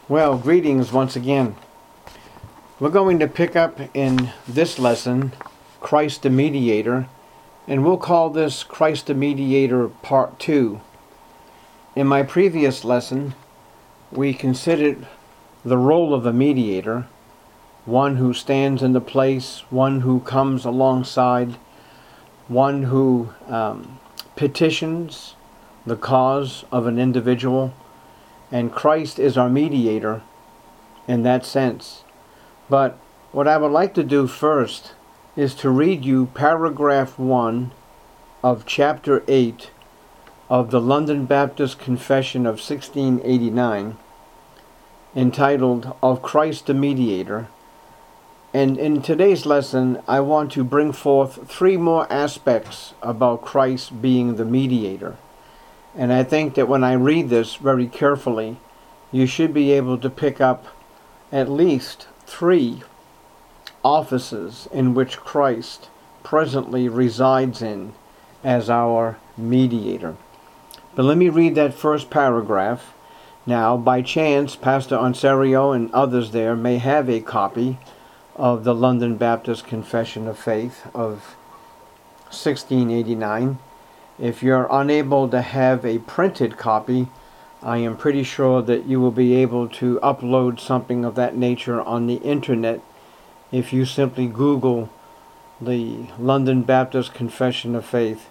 Well, greetings once again. We're going to pick up in this lesson, Christ the Mediator, and we'll call this Christ the Mediator Part 2. In my previous lesson, we considered the role of a mediator, one who stands in the place, one who comes alongside, one who petitions the cause of an individual, and Christ is our mediator in that sense. But what I would like to do first is to read you paragraph 1 of chapter 8 of the London Baptist Confession of 1689, entitled Of Christ the Mediator. And in today's lesson, I want to bring forth 3 more aspects about Christ being the mediator. And I think that when I read this very carefully, you should be able to pick up at least 3 offices in which Christ presently resides in as our mediator. But let me read that first paragraph. Now, by chance, Pastor Onsario and others there may have a copy of the London Baptist Confession of Faith of 1689. If you're unable to have a printed copy, I am pretty sure that you will be able to upload something of that nature on the internet if you simply Google the London Baptist Confession of Faith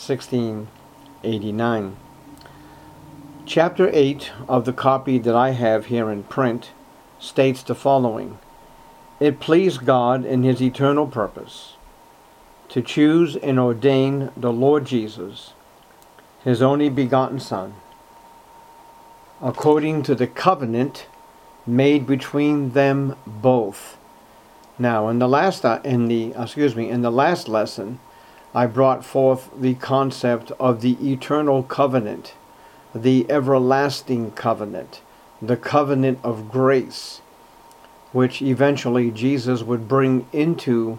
1689. Chapter 8 of the copy that I have here in print states the following: It pleased God in His eternal purpose to choose and ordain the Lord Jesus, His only begotten Son, according to the covenant made between them both. Now, in the last lesson, I brought forth the concept of the eternal covenant, the everlasting covenant, the covenant of grace, which eventually Jesus would bring into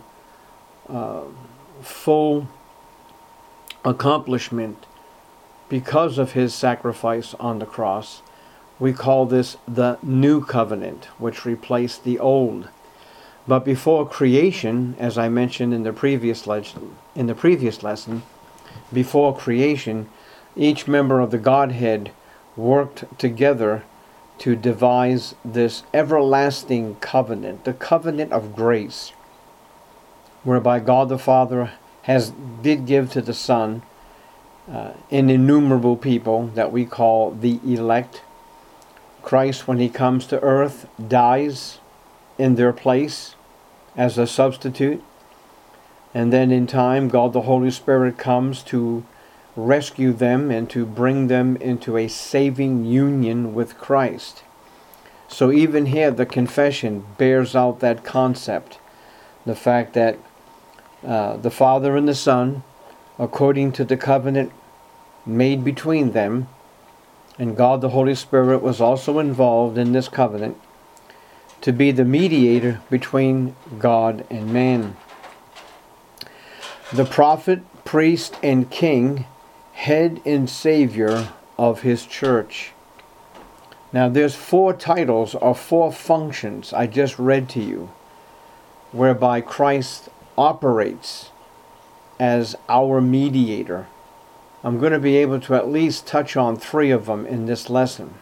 full accomplishment because of His sacrifice on the cross. We call this the new covenant, which replaced the old. But before creation, as I mentioned in the previous lesson, before creation, each member of the Godhead worked together to devise this everlasting covenant, the covenant of grace, whereby God the Father did give to the Son an innumerable people that we call the elect. Christ, when He comes to earth, dies in their place as a substitute. And then in time, God the Holy Spirit comes to rescue them and to bring them into a saving union with Christ. So even here, the confession bears out that concept. The fact that the Father and the Son, according to the covenant made between them, and God the Holy Spirit was also involved in this covenant to be the mediator between God and man. The prophet, priest, and king, head and savior of His church. Now there's 4 titles or 4 functions I just read to you, whereby Christ operates as our mediator. I'm going to be able to at least touch on 3 of them in this lesson.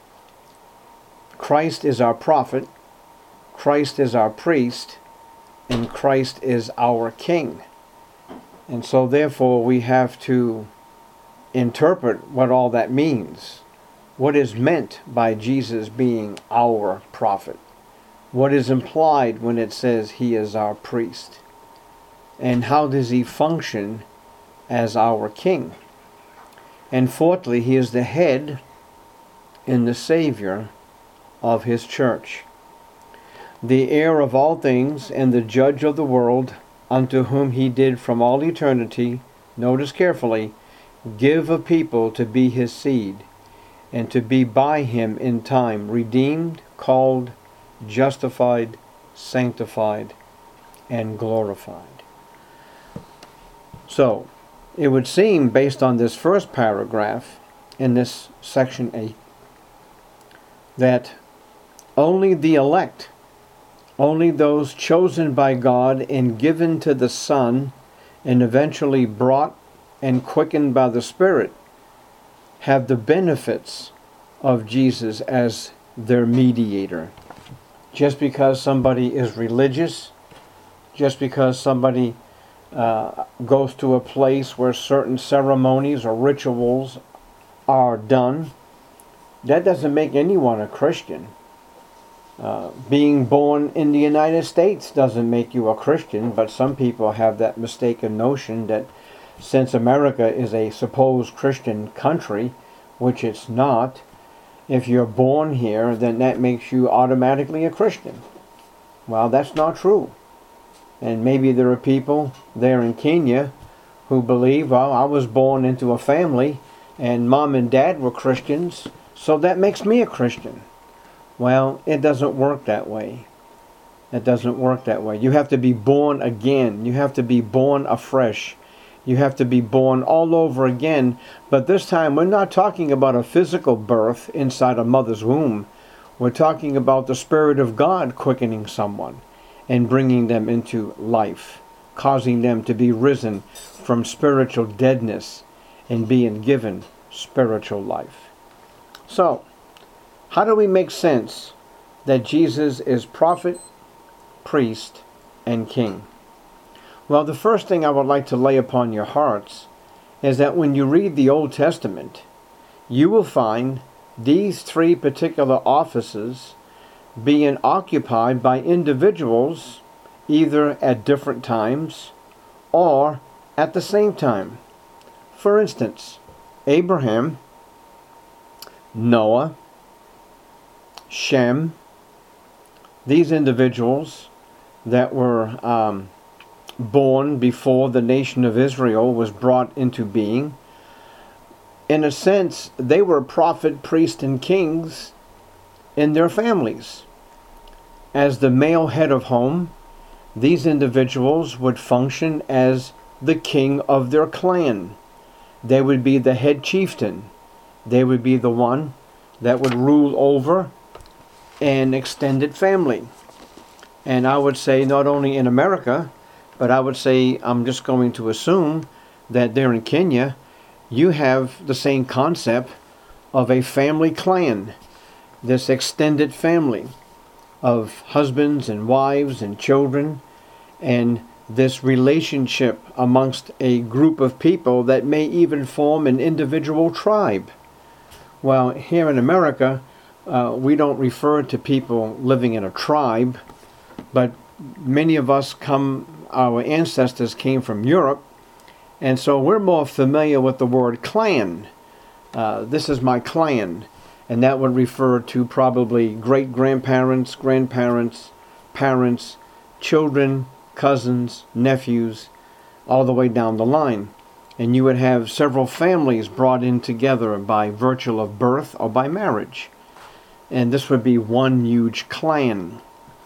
Christ is our prophet, Christ is our priest, and Christ is our king. And so therefore we have to interpret what all that means. What is meant by Jesus being our prophet? What is implied when it says He is our priest? And how does He function as our king? And fourthly, He is the head and the Savior of His church, the heir of all things and the judge of the world, unto whom He did from all eternity, notice carefully, give a people to be His seed, and to be by Him in time redeemed, called, justified, sanctified, and glorified. So, it would seem, based on this first paragraph in this section 8, that Only the elect, only those chosen by God and given to the Son and eventually brought and quickened by the Spirit have the benefits of Jesus as their mediator. Just because somebody is religious, just because somebody goes to a place where certain ceremonies or rituals are done, that doesn't make anyone a Christian. Being born in the United States doesn't make you a Christian, but some people have that mistaken notion that since America is a supposed Christian country, which it's not, if you're born here, then that makes you automatically a Christian. Well, that's not true. And maybe there are people there in Kenya who believe, well, I was born into a family and mom and dad were Christians, so that makes me a Christian. Well, it doesn't work that way. It doesn't work that way. You have to be born again. You have to be born afresh. You have to be born all over again. But this time, we're not talking about a physical birth inside a mother's womb. We're talking about the Spirit of God quickening someone and bringing them into life, causing them to be risen from spiritual deadness and being given spiritual life. So, how do we make sense that Jesus is prophet, priest, and king? Well, the first thing I would like to lay upon your hearts is that when you read the Old Testament, you will find these three particular offices being occupied by individuals either at different times or at the same time. For instance, Abraham, Noah, Shem, these individuals that were born before the nation of Israel was brought into being, in a sense, they were prophet, priest, and kings in their families. As the male head of home, these individuals would function as the king of their clan. They would be the head chieftain. They would be the one that would rule over an extended family. And I would say not only in America, but I would say, I'm just going to assume that there in Kenya, you have the same concept of a family clan, this extended family of husbands and wives and children, and this relationship amongst a group of people that may even form an individual tribe. Well, here in America, we don't refer to people living in a tribe, but many of us our ancestors came from Europe, and so we're more familiar with the word clan. This is my clan, and that would refer to probably great-grandparents, grandparents, parents, children, cousins, nephews, all the way down the line. And you would have several families brought in together by virtue of birth or by marriage. And this would be one huge clan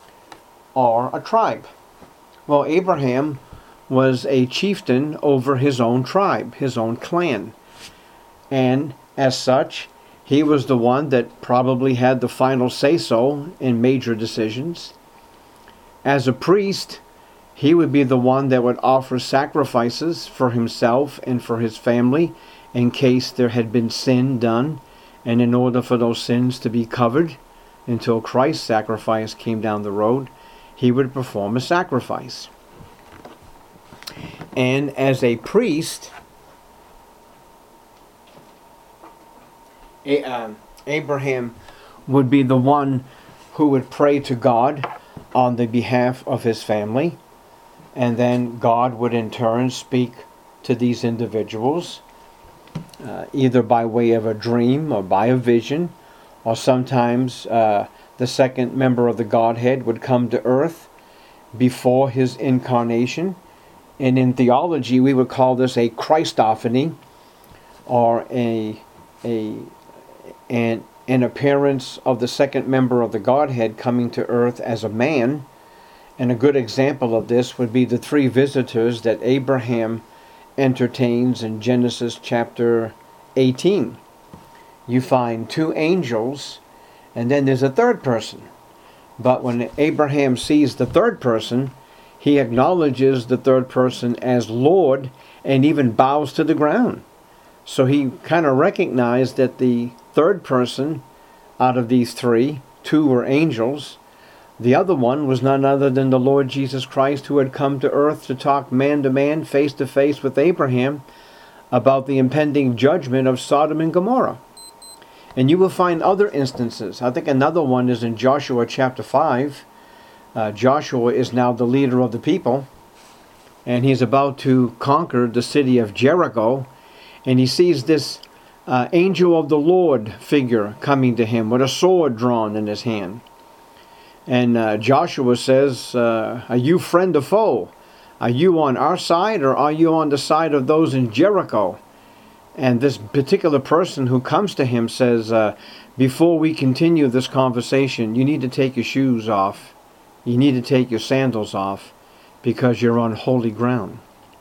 or a tribe. Well, Abraham was a chieftain over his own tribe, his own clan. And as such, he was the one that probably had the final say-so in major decisions. As a priest, he would be the one that would offer sacrifices for himself and for his family in case there had been sin done, and in order for those sins to be covered until Christ's sacrifice came down the road, he would perform a sacrifice. And as a priest, Abraham would be the one who would pray to God on the behalf of his family, and then God would in turn speak to these individuals, either by way of a dream or by a vision, or sometimes the second member of the Godhead would come to earth before his incarnation. And in theology, we would call this a Christophany, or an appearance of the second member of the Godhead coming to earth as a man. And a good example of this would be the three visitors that Abraham entertains in Genesis chapter 18. You find two angels, and then there's a third person. But when Abraham sees the third person, he acknowledges the third person as Lord and even bows to the ground. So he kind of recognized that the third person out of these three, two were angels. The other one was none other than the Lord Jesus Christ, who had come to earth to talk man to man, face to face with Abraham about the impending judgment of Sodom and Gomorrah. And you will find other instances. I think another one is in Joshua chapter 5. Joshua is now the leader of the people, and he's about to conquer the city of Jericho, and he sees this angel of the Lord figure coming to him with a sword drawn in his hand. And Joshua says, are you friend or foe? Are you on our side, or are you on the side of those in Jericho? And this particular person who comes to him says, before we continue this conversation, you need to take your shoes off. You need to take your sandals off, because you're on holy ground.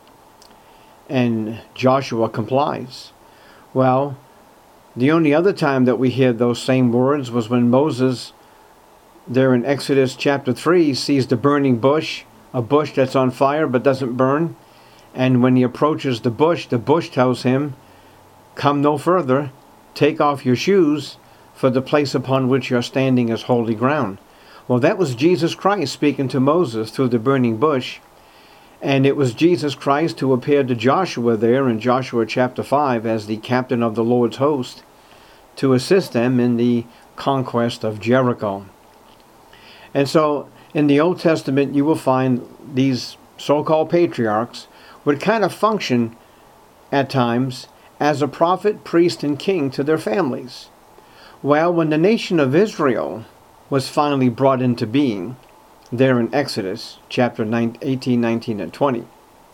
And Joshua complies. Well, the only other time that we hear those same words was when Moses, there in Exodus chapter 3, sees the burning bush, a bush that's on fire but doesn't burn. And when he approaches the bush tells him, come no further, take off your shoes, for the place upon which you're standing is holy ground. Well, that was Jesus Christ speaking to Moses through the burning bush. And it was Jesus Christ who appeared to Joshua there in Joshua chapter 5 as the captain of the Lord's host to assist them in the conquest of Jericho. And so in the Old Testament, you will find these so-called patriarchs would kind of function at times as a prophet, priest, and king to their families. Well, when the nation of Israel was finally brought into being, there in Exodus chapter 18, 19, and 20,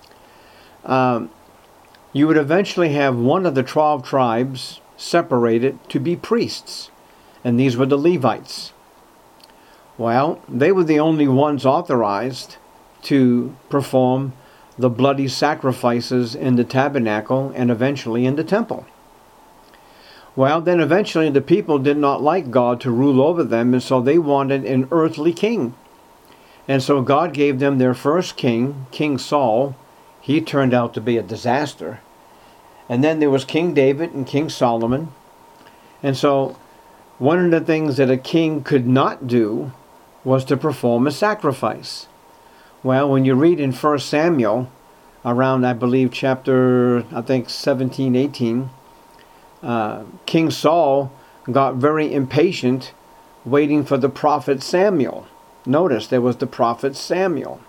you would eventually have one of the 12 tribes separated to be priests, and these were the Levites. Well, they were the only ones authorized to perform the bloody sacrifices in the tabernacle and eventually in the temple. Well, then eventually the people did not like God to rule over them, and so they wanted an earthly king. And so God gave them their first king, King Saul. He turned out to be a disaster. And then there was King David and King Solomon. And so one of the things that a king could not do was to perform a sacrifice. Well, when you read in 1 Samuel, around, I believe, chapter, 17, 18, King Saul got very impatient waiting for the prophet Samuel. Notice there was the prophet Samuel.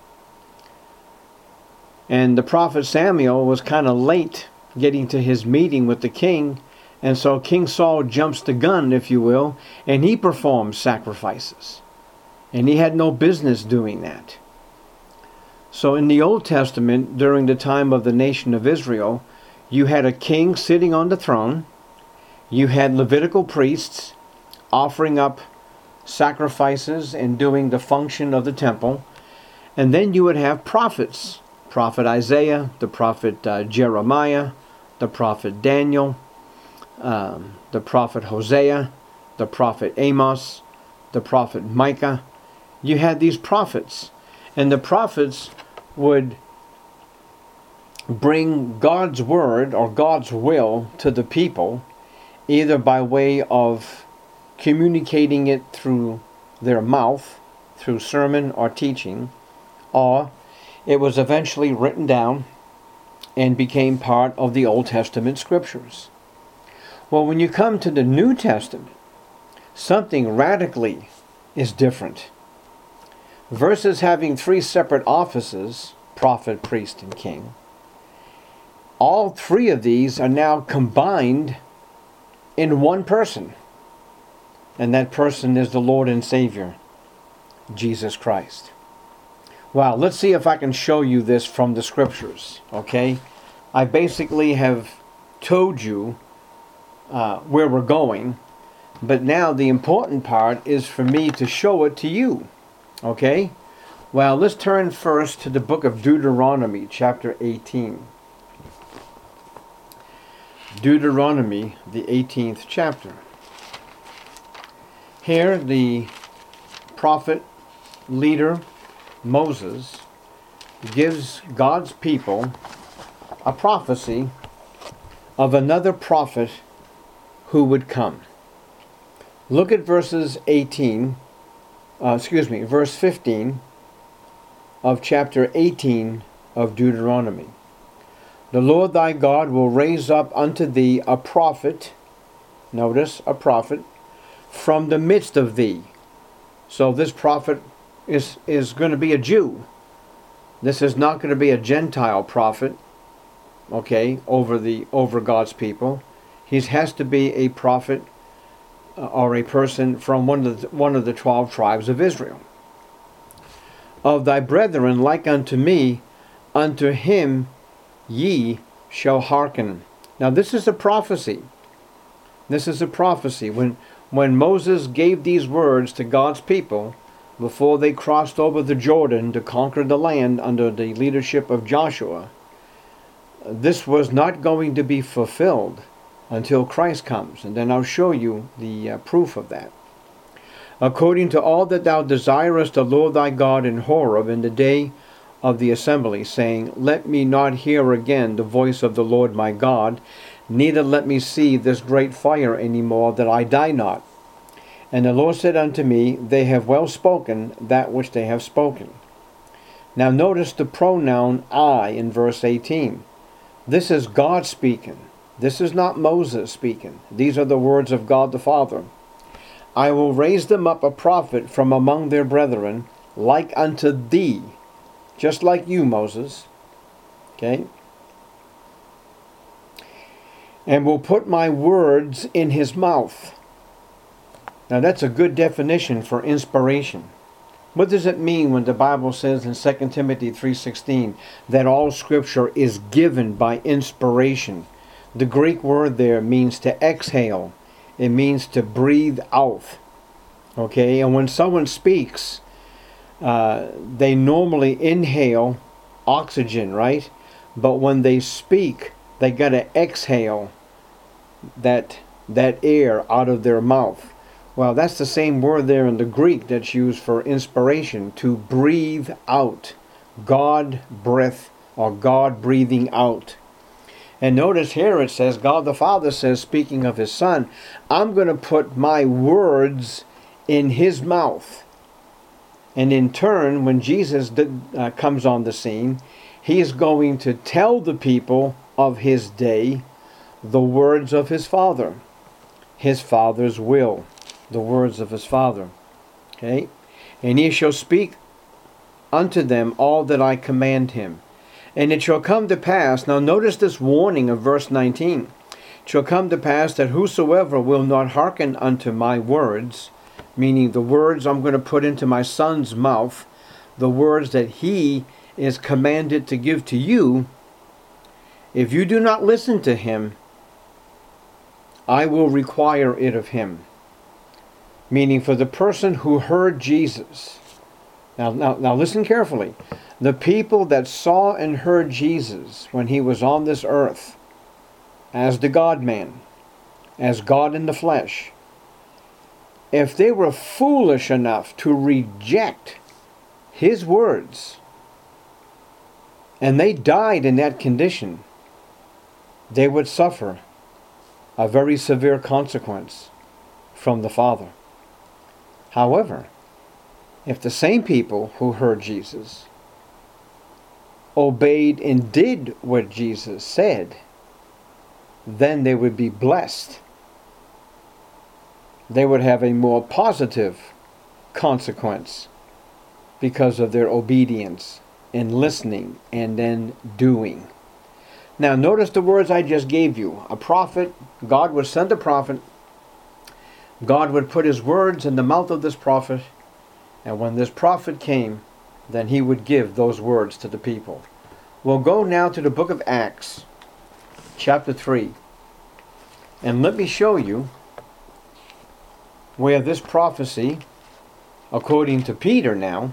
And the prophet Samuel was kind of late getting to his meeting with the king. And so King Saul jumps the gun, if you will, and he performs sacrifices. And he had no business doing that. So in the Old Testament, during the time of the nation of Israel, you had a king sitting on the throne. You had Levitical priests offering up sacrifices and doing the function of the temple. And then you would have prophets. Prophet Isaiah, the prophet Jeremiah, the prophet Daniel, the prophet Hosea, the prophet Amos, the prophet Micah. You had these prophets. And the prophets would bring God's word or God's will to the people, either by way of communicating it through their mouth, through sermon or teaching, or it was eventually written down and became part of the Old Testament scriptures. Well, when you come to the New Testament, something radically is different. Versus having three separate offices, prophet, priest, and king, all three of these are now combined in one person. And that person is the Lord and Savior, Jesus Christ. Wow, let's see if I can show you this from the scriptures, okay? I basically have told you where we're going, but now the important part is for me to show it to you, okay? Well, let's turn first to the book of Deuteronomy, chapter 18. Deuteronomy, the 18th chapter. Here, the prophet leader, Moses, gives God's people a prophecy of another prophet who would come. Look at verse 15 of chapter 18 of Deuteronomy. The Lord thy God will raise up unto thee a prophet, notice, a prophet, from the midst of thee. So this prophet is going to be a Jew. This is not going to be a Gentile prophet, okay, over God's people. He has to be a prophet or a person from one of the 12 tribes of Israel. Of thy brethren like unto me, unto him ye shall hearken. Now this is a prophecy. This is a prophecy. When Moses gave these words to God's people before they crossed over the Jordan to conquer the land under the leadership of Joshua, this was not going to be fulfilled until Christ comes. And then I'll show you the proof of that. According to all that thou desirest the Lord thy God in Horeb in the day of the assembly, saying, Let me not hear again the voice of the Lord my God, neither let me see this great fire any more, that I die not. And the Lord said unto me, They have well spoken that which they have spoken. Now notice the pronoun I in verse 18. This is God speaking. This is not Moses speaking. These are the words of God the Father. I will raise them up a prophet from among their brethren, like unto thee, just like you, Moses. Okay? And will put my words in his mouth. Now that's a good definition for inspiration. What does it mean when the Bible says in 2 Timothy 3:16 that all Scripture is given by inspiration? The Greek word there means to exhale. It means to breathe out. Okay, and when someone speaks, they normally inhale oxygen, right? But when they speak, they got to exhale that air out of their mouth. Well, that's the same word there in the Greek that's used for inspiration, to breathe out. God breath, or God breathing out. And notice here it says, God the Father says, speaking of his Son, I'm going to put my words in his mouth. And in turn, when Jesus comes on the scene, he is going to tell the people of his day the words of his Father, his Father's will, the words of his Father. Okay? And he shall speak unto them all that I command him. And it shall come to pass, now notice this warning of verse 19. It shall come to pass that whosoever will not hearken unto my words, meaning the words I'm going to put into my Son's mouth, the words that he is commanded to give to you, if you do not listen to him, I will require it of him. Meaning for the person who heard Jesus. Now listen carefully. The people that saw and heard Jesus when he was on this earth, as the God-man, as God in the flesh, if they were foolish enough to reject his words, and they died in that condition, they would suffer a very severe consequence from the Father. However, if the same people who heard Jesus obeyed and did what Jesus said, then they would be blessed. They would have a more positive consequence because of their obedience and listening and then doing. Now notice the words I just gave you. A prophet, God would send a prophet. God would put his words in the mouth of this prophet. And when this prophet came, then he would give those words to the people. We'll go now to the book of Acts, chapter 3. And let me show you where this prophecy, according to Peter now,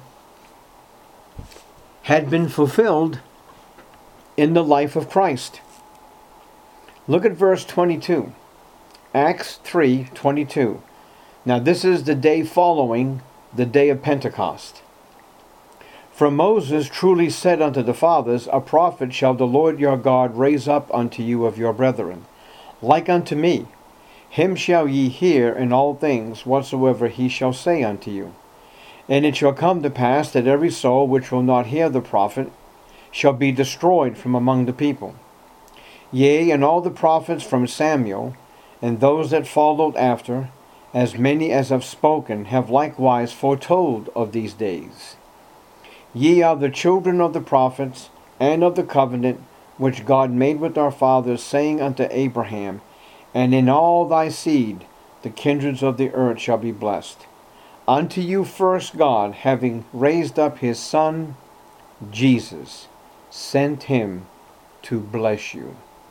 had been fulfilled in the life of Christ. Look at verse 22. Acts 3:22. Now this is the day following the day of Pentecost. For Moses truly said unto the fathers, A prophet shall the Lord your God raise up unto you of your brethren, like unto me. Him shall ye hear in all things whatsoever he shall say unto you. And it shall come to pass that every soul which will not hear the prophet shall be destroyed from among the people. Yea, and all the prophets from Samuel, and those that followed after, as many as have spoken, have likewise foretold of these days. Ye are the children of the prophets, and of the covenant which God made with our fathers, saying unto Abraham, And in all thy seed the kindreds of the earth shall be blessed. Unto you first God, having raised up his Son, Jesus, sent him to bless you.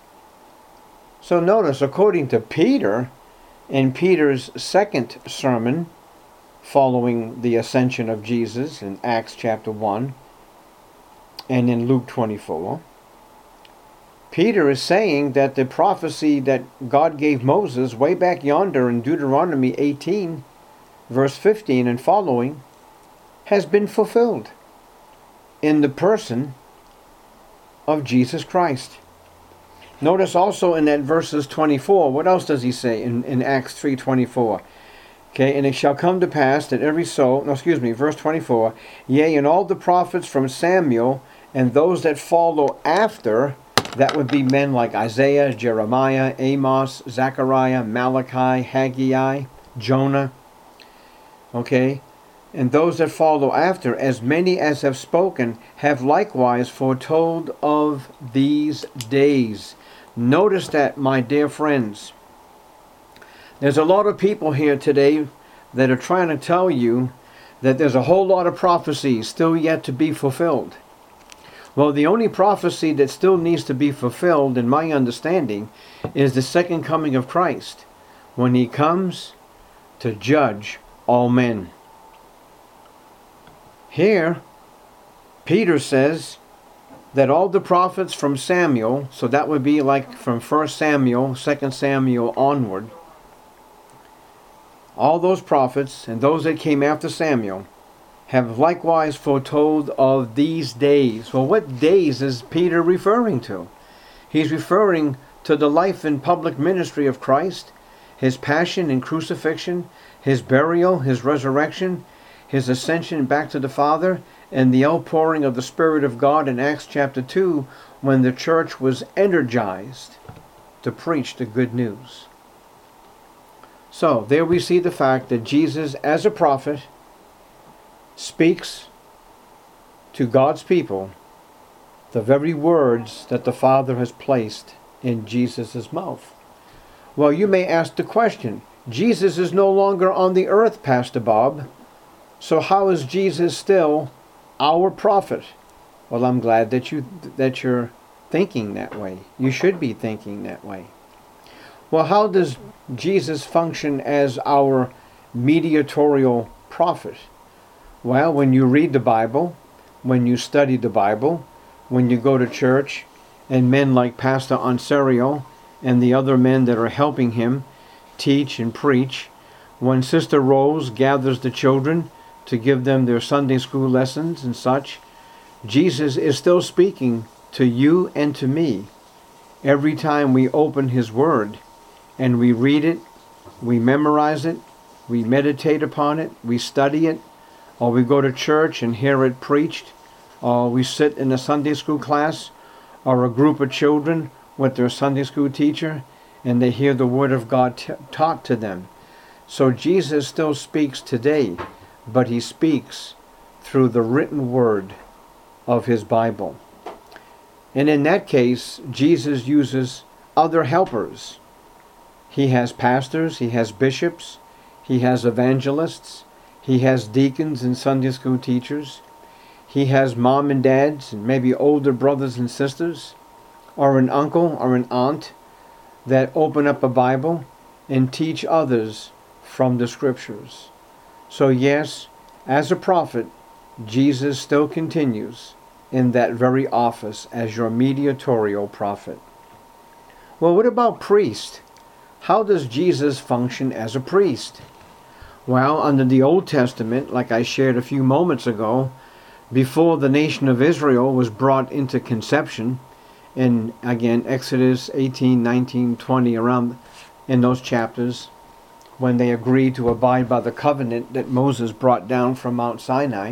So notice, according to Peter, in Peter's second sermon, following the ascension of Jesus in Acts chapter 1 and in Luke 24, Peter is saying that the prophecy that God gave Moses way back yonder in Deuteronomy 18, verse 15 and following, has been fulfilled in the person of Jesus Christ. Notice also in that verses 24, what else does he say in Acts 3:24? Okay, and it shall come to pass that every soul, verse 24, Yea, and all the prophets from Samuel and those that follow after, that would be men like Isaiah, Jeremiah, Amos, Zechariah, Malachi, Haggai, Jonah, okay, and those that follow after, as many as have spoken, have likewise foretold of these days. Notice that, my dear friends. There's a lot of people here today that are trying to tell you that there's a whole lot of prophecies still yet to be fulfilled. Well, the only prophecy that still needs to be fulfilled, in my understanding, is the second coming of Christ, when he comes to judge all men. Here, Peter says that all the prophets from Samuel, so that would be like from 1 Samuel, 2 Samuel onward, all those prophets and those that came after Samuel have likewise foretold of these days. Well, what days is Peter referring to? He's referring to the life and public ministry of Christ, his passion and crucifixion, his burial, his resurrection, his ascension back to the Father, and the outpouring of the Spirit of God in Acts chapter 2, when the church was energized to preach the good news. So, there we see the fact that Jesus, as a prophet, speaks to God's people the very words that the Father has placed in Jesus' mouth. Well, you may ask the question, Jesus is no longer on the earth, Pastor Bob, so how is Jesus still our prophet? Well, I'm glad that you're thinking that way. You should be thinking that way. Well, how does Jesus function as our mediatorial prophet? Well, when you read the Bible, when you study the Bible, when you go to church, and men like Pastor Onserio and the other men that are helping him teach and preach, when Sister Rose gathers the children to give them their Sunday school lessons and such, Jesus is still speaking to you and to me every time we open his word and we read it, we memorize it, we meditate upon it, we study it, or we go to church and hear it preached, or we sit in a Sunday school class or a group of children with their Sunday school teacher and they hear the word of God taught to them. So Jesus still speaks today, but he speaks through the written word of his Bible. And in that case, Jesus uses other helpers. He has pastors, he has bishops, he has evangelists, he has deacons and Sunday school teachers. He has mom and dads and maybe older brothers and sisters, or an uncle or an aunt that open up a Bible and teach others from the scriptures. So yes, as a prophet, Jesus still continues in that very office as your mediatorial prophet. Well, what about priest? How does Jesus function as a priest? Well, under the Old Testament, like I shared a few moments ago, before the nation of Israel was brought into conception, and again, Exodus 18, 19, 20, around in those chapters, when they agreed to abide by the covenant that Moses brought down from Mount Sinai,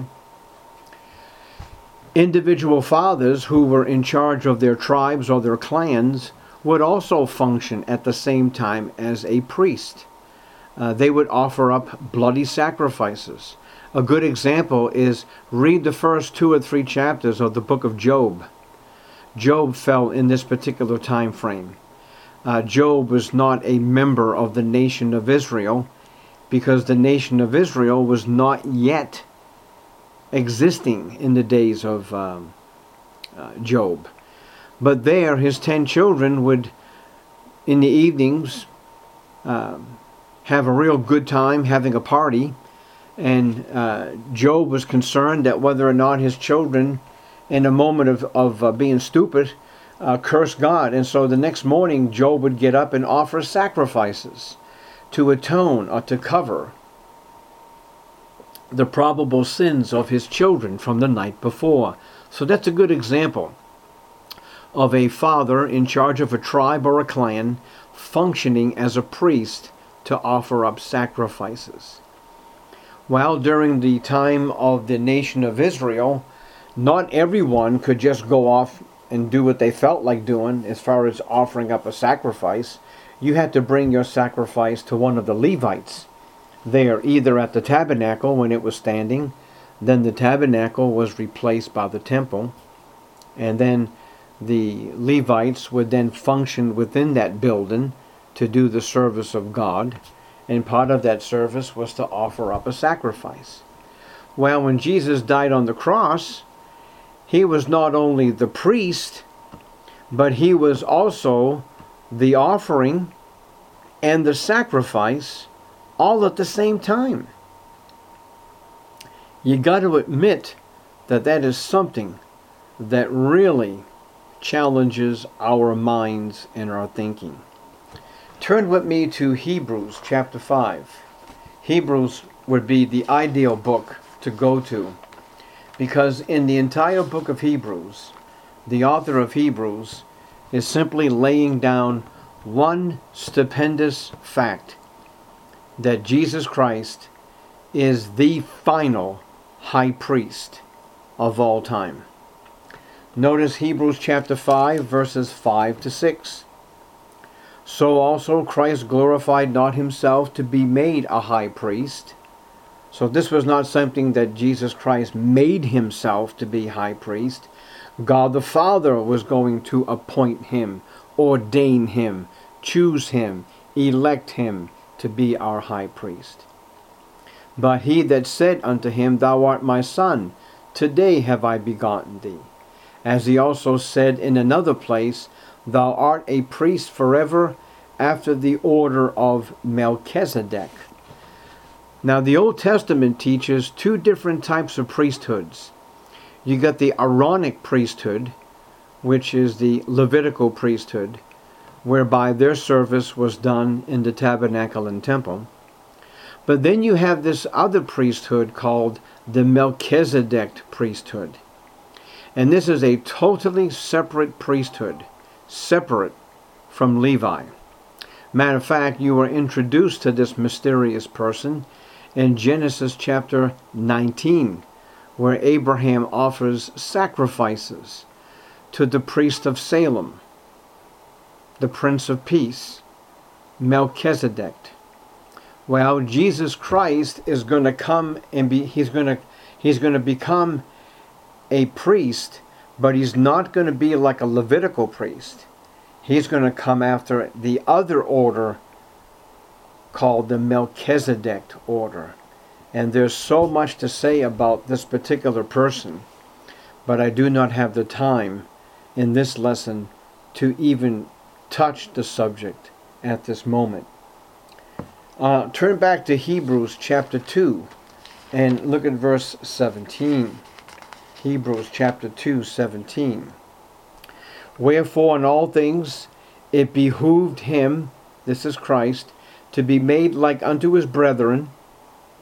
individual fathers who were in charge of their tribes or their clans would also function at the same time as a priest. They would offer up bloody sacrifices. A good example is read the first 2 or 3 chapters of the book of Job. Job fell in this particular time frame. Job was not a member of the nation of Israel because the nation of Israel was not yet existing in the days of Job. But there, his 10 children would, in the evenings, have a real good time having a party. And Job was concerned that whether or not his children, in a moment of being stupid, cursed God. And so the next morning, Job would get up and offer sacrifices to atone or to cover the probable sins of his children from the night before. So that's a good example of a father in charge of a tribe or a clan functioning as a priest to offer up sacrifices. Well, during the time of the nation of Israel, not everyone could just go off and do what they felt like doing as far as offering up a sacrifice. You had to bring your sacrifice to one of the Levites there, either at the tabernacle when it was standing, then the tabernacle was replaced by the temple, and then the Levites would then function within that building to do the service of God, and part of that service was to offer up a sacrifice. Well, when Jesus died on the cross, he was not only the priest, but he was also the offering and the sacrifice all at the same time. You got to admit that that is something that really challenges our minds and our thinking. Turn with me to Hebrews chapter 5. Hebrews would be the ideal book to go to, because in the entire book of Hebrews, the author of Hebrews is simply laying down one stupendous fact, that Jesus Christ is the final high priest of all time. Notice Hebrews chapter 5, verses 5 to 6. So also Christ glorified not himself to be made a high priest. So this was not something that Jesus Christ made himself to be high priest. God the Father was going to appoint him, ordain him, choose him, elect him to be our high priest. But he that said unto him, Thou art my son, today have I begotten thee. As he also said in another place, Thou art a priest forever after the order of Melchizedek. Now the Old Testament teaches 2 different types of priesthoods. You got the Aaronic priesthood, which is the Levitical priesthood, whereby their service was done in the tabernacle and temple. But then you have this other priesthood called the Melchizedek priesthood. And this is a totally separate priesthood, separate from Levi. Matter of fact, you were introduced to this mysterious person in Genesis chapter 19, where Abraham offers sacrifices to the priest of Salem, the Prince of Peace, Melchizedek. Well, Jesus Christ is going to come and he's going to become a priest, but he's not going to be like a Levitical priest. He's going to come after the other order called the Melchizedek order. And there's so much to say about this particular person, but I do not have the time in this lesson to even touch the subject at this moment. Turn back to Hebrews chapter 2 and look at verse 17. Hebrews chapter 2, 17. Wherefore in all things it behooved him, this is Christ, to be made like unto his brethren,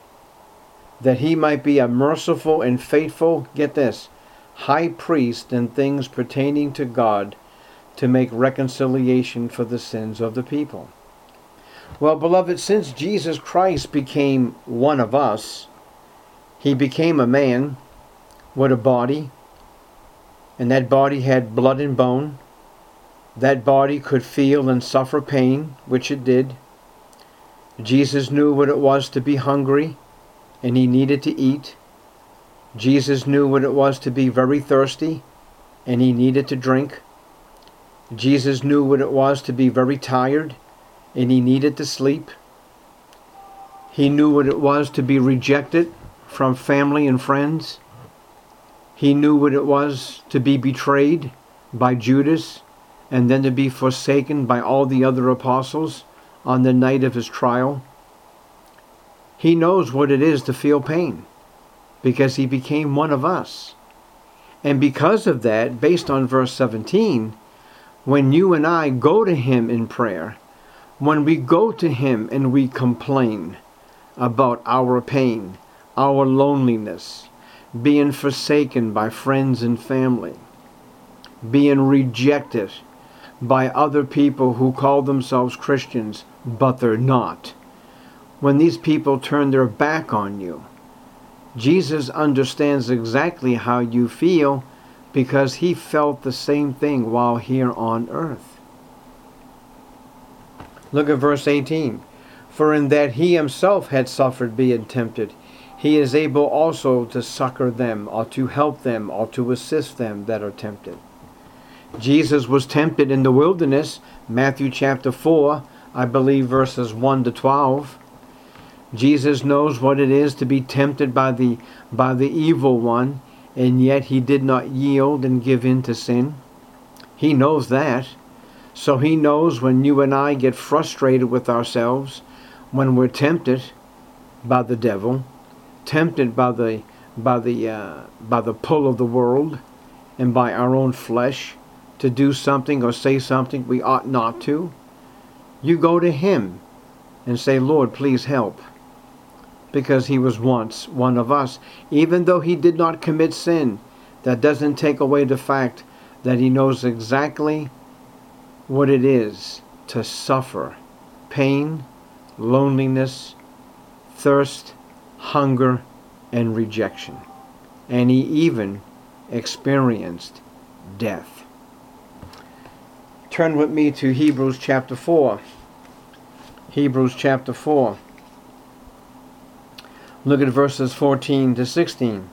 that he might be a merciful and faithful, get this, high priest in things pertaining to God, to make reconciliation for the sins of the people. Well, beloved, since Jesus Christ became one of us, he became a man with a body, and that body had blood and bone. That body could feel and suffer pain, which it did. Jesus knew what it was to be hungry, and he needed to eat. Jesus knew what it was to be very thirsty, and he needed to drink. Jesus knew what it was to be very tired, and he needed to sleep. He knew what it was to be rejected from family and friends. He knew what it was to be betrayed by Judas, and then to be forsaken by all the other apostles on the night of his trial. He knows what it is to feel pain, because he became one of us. And because of that, based on verse 17, when you and I go to him in prayer, when we go to him and we complain about our pain, our loneliness, being forsaken by friends and family, being rejected by other people who call themselves Christians, but they're not. When these people turn their back on you, Jesus understands exactly how you feel, because he felt the same thing while here on earth. Look at verse 18. For in that he himself had suffered being tempted, he is able also to succor them, or to help them, or to assist them that are tempted. Jesus was tempted in the wilderness, Matthew chapter 4, I believe verses 1 to 12. Jesus knows what it is to be tempted by the evil one, and yet he did not yield and give in to sin. He knows that. So he knows when you and I get frustrated with ourselves, when we're tempted by the devil, tempted by the pull of the world and by our own flesh to do something or say something we ought not to, you go to him and say, Lord, please help. Because he was once one of us. Even though he did not commit sin, that doesn't take away the fact that he knows exactly what it is to suffer pain, loneliness, thirst, hunger, and rejection. And he even experienced death. Turn with me to Hebrews chapter 4. Hebrews chapter 4. Look at verses 14 to 16.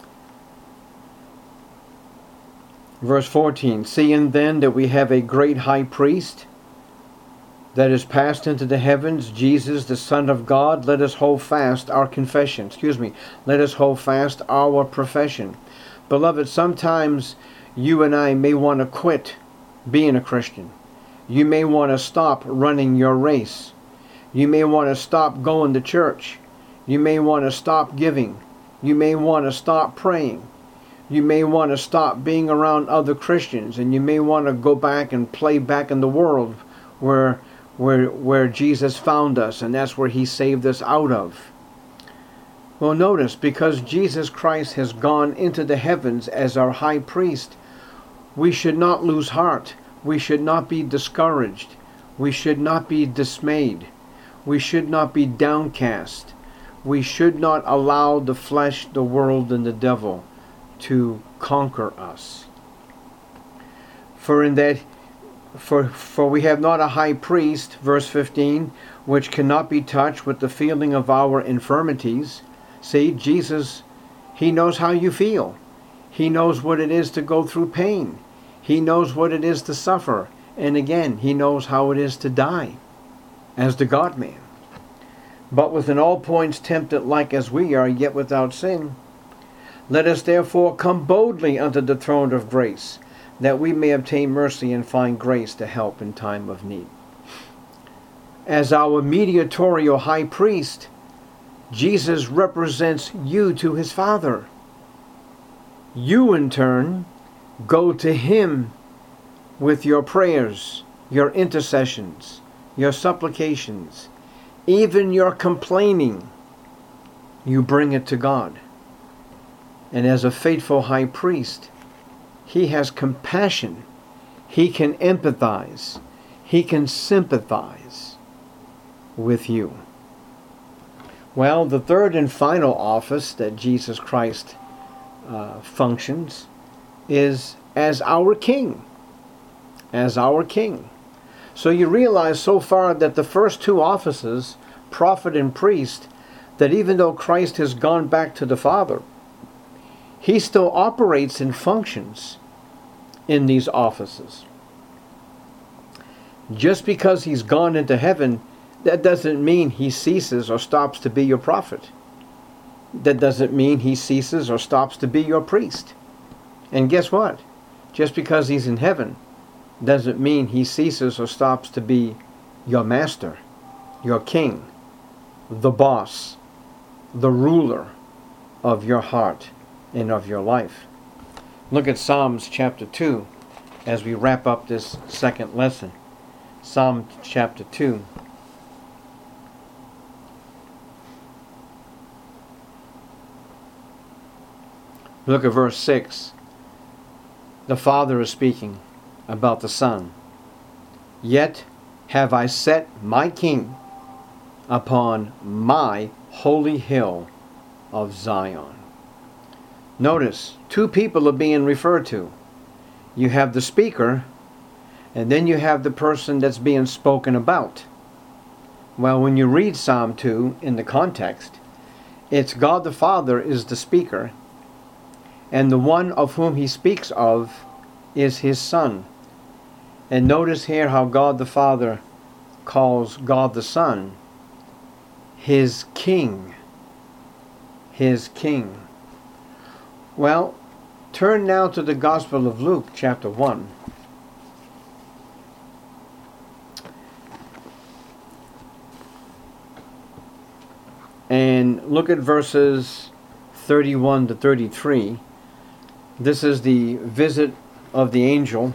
Verse 14. Seeing then that we have a great high priest that is passed into the heavens, Jesus, the Son of God, let us hold fast our confession. Let us hold fast our profession. Beloved, sometimes you and I may want to quit being a Christian. You may want to stop running your race. You may want to stop going to church. You may want to stop giving. You may want to stop praying. You may want to stop being around other Christians, and you may want to go back and play back in the world where Jesus found us, and that's where he saved us out of. Well, notice, because Jesus Christ has gone into the heavens as our high priest, we should not lose heart. We should not be discouraged. We should not be dismayed. We should not be downcast. We should not allow the flesh, the world, and the devil to conquer us. For we have not a high priest, verse 15, which cannot be touched with the feeling of our infirmities. See, Jesus, he knows how you feel. He knows what it is to go through pain. He knows what it is to suffer. And again, he knows how it is to die as the God-man. But within all points tempted like as we are, yet without sin. Let us therefore come boldly unto the throne of grace, that we may obtain mercy and find grace to help in time of need. As our mediatorial high priest, Jesus represents you to his Father. You, in turn, go to him with your prayers, your intercessions, your supplications, even your complaining. you bring it to God. And as a faithful high priest, he has compassion. He can empathize. He can sympathize with you. Well, the third and final office that Jesus Christ functions is as our King. As our King. So you realize so far that the first two offices, prophet and priest, that even though Christ has gone back to the Father, he still operates and functions in these offices. Just because he's gone into heaven, that doesn't mean he ceases or stops to be your prophet. That doesn't mean he ceases or stops to be your priest. And guess what? Just because he's in heaven doesn't mean he ceases or stops to be your master, your king, the boss, the ruler of your heart and of your life. Look at Psalms chapter 2 as we wrap up this second lesson. Psalm chapter 2. Look at verse 6. The Father is speaking about the Son. Yet have I set my King upon my holy hill of Zion. Notice, two people are being referred to. You have the speaker, and then you have the person that's being spoken about. Well, when you read Psalm 2 in the context, it's God the Father is the speaker, and the one of whom he speaks of is his Son. And notice here how God the Father calls God the Son his King. His King. Well, turn now to the Gospel of Luke, chapter 1. And look at verses 31 to 33. This is the visit of the angel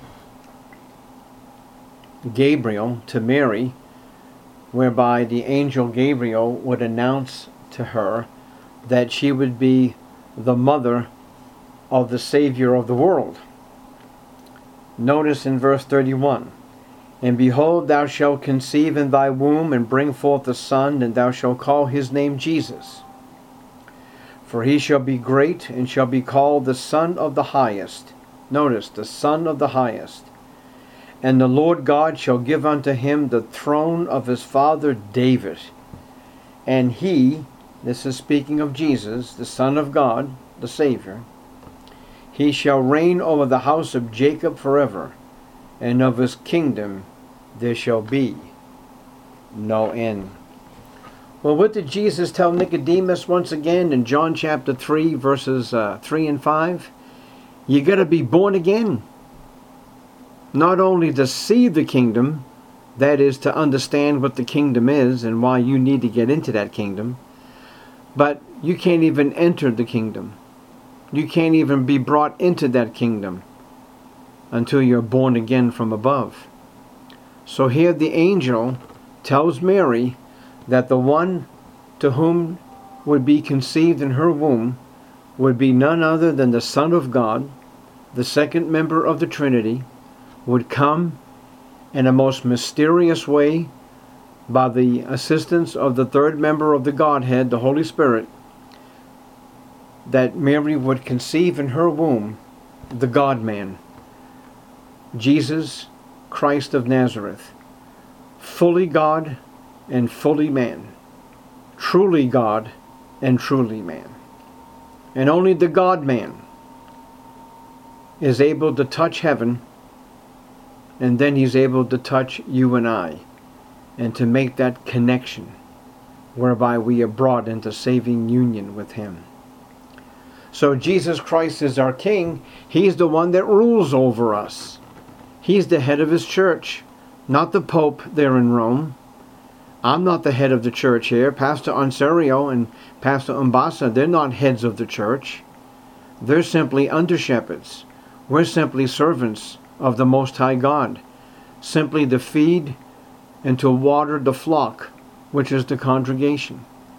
Gabriel to Mary, whereby the angel Gabriel would announce to her that she would be the mother of the Savior of the world. Notice in verse 31, And behold, thou shalt conceive in thy womb, and bring forth a son, and thou shalt call his name Jesus. For he shall be great, and shall be called the Son of the Highest. Notice, the Son of the Highest. And the Lord God shall give unto him the throne of his father David. And he, this is speaking of Jesus, the Son of God, the Savior, he shall reign over the house of Jacob forever, and of his kingdom there shall be no end. Well, what did Jesus tell Nicodemus once again in John chapter 3, verses 3 and 5? You got to be born again. Not only to see the kingdom, that is to understand what the kingdom is and why you need to get into that kingdom, but you can't even enter the kingdom. You can't even be brought into that kingdom until you're born again from above. So here the angel tells Mary that the one to whom would be conceived in her womb would be none other than the Son of God, the second member of the Trinity, would come in a most mysterious way by the assistance of the third member of the Godhead, the Holy Spirit, that Mary would conceive in her womb the God-man, Jesus Christ of Nazareth, fully God and fully man, truly God and truly man. And only the God-man is able to touch heaven, and then he's able to touch you and I, and to make that connection whereby we are brought into saving union with him. So Jesus Christ is our King. He's the one that rules over us. He's the head of his church, not the Pope there in Rome. I'm not the head of the church here. Pastor Onsario and Pastor Umbasa, they're not heads of the church. They're simply under-shepherds. We're simply servants of the Most High God, simply to feed and to water the flock, which is the congregation.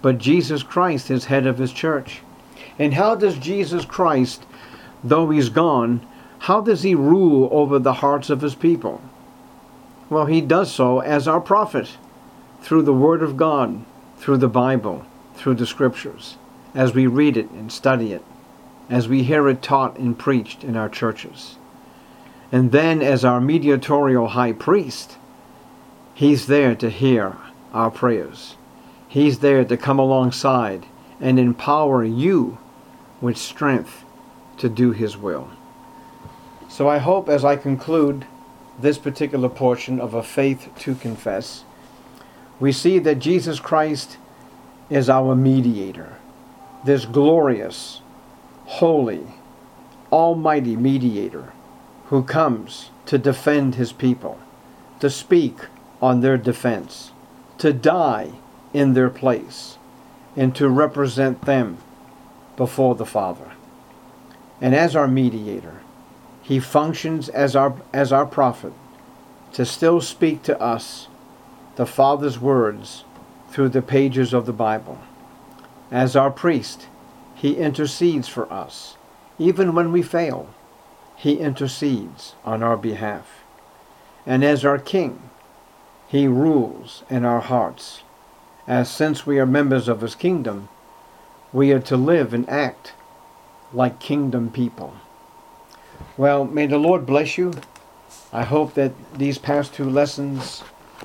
but Jesus Christ is head of his church. And how does Jesus Christ, though he's gone, how does he rule over the hearts of his people? Well, he does so as our prophet, through the Word of God, through the Bible, through the Scriptures, as we read it and study it, as we hear it taught and preached in our churches. And then as our mediatorial high priest, he's there to hear our prayers. He's there to come alongside and empower you with strength to do his will. So I hope, as I conclude this particular portion of A Faith to Confess, we see that Jesus Christ is our mediator, this glorious, holy, almighty mediator who comes to defend his people, to speak on their defense, to die in their place, and to represent them before the Father. And as our mediator, he functions as our prophet to still speak to us the Father's words through the pages of the Bible. As our priest, he intercedes for us. Even when we fail, he intercedes on our behalf. And as our king, he rules in our hearts, as since we are members of his kingdom, we are to live and act like kingdom people. Well, may the Lord bless you. I hope that these past 2 lessons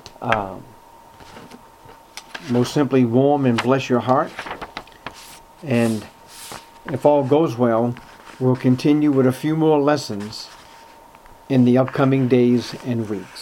most simply warm and bless your heart. And if all goes well, we'll continue with a few more lessons in the upcoming days and weeks.